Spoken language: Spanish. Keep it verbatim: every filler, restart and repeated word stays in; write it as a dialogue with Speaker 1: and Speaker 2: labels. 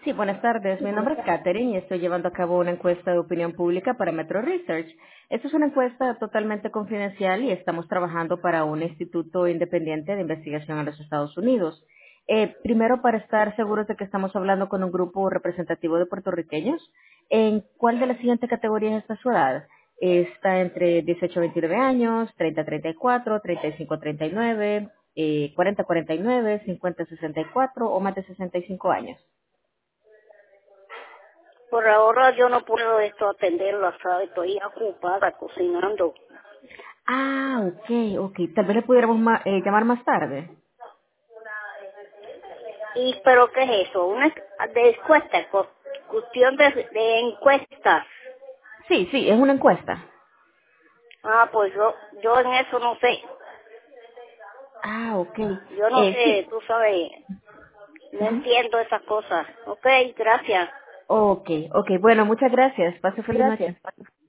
Speaker 1: Sí, buenas tardes. Mi nombre es Katherine y estoy llevando a cabo una encuesta de opinión pública para Metro Research. Esta es una encuesta totalmente confidencial y estamos trabajando para un instituto independiente de investigación en los Estados Unidos. Eh, primero, para estar seguros de que estamos hablando con un grupo representativo de puertorriqueños, ¿en cuál de las siguientes categorías está su edad? Está entre dieciocho a veintinueve años, treinta a treinta y cuatro, treinta y cinco a treinta y nueve, eh, cuarenta a cuarenta y nueve, cincuenta a sesenta y cuatro o más de sesenta y cinco años.
Speaker 2: Por ahora yo no puedo esto atenderla, ¿sabes? Estoy ocupada cocinando.
Speaker 1: Ah, ok, ok. Tal vez le pudiéramos ma- eh, llamar más tarde.
Speaker 2: ¿Y pero qué es eso? Una de encuesta, cu- cuestión de, de encuestas.
Speaker 1: Sí, sí, es una encuesta.
Speaker 2: Ah, pues yo, yo en eso no sé.
Speaker 1: Ah, ok.
Speaker 2: Yo no
Speaker 1: Eh,
Speaker 2: sé,
Speaker 1: sí.
Speaker 2: tú sabes, no
Speaker 1: Ujú.
Speaker 2: entiendo esas cosas. Ok, gracias.
Speaker 1: Ok, ok. Bueno, muchas gracias. Pase feliz
Speaker 2: Gracias.
Speaker 1: noche.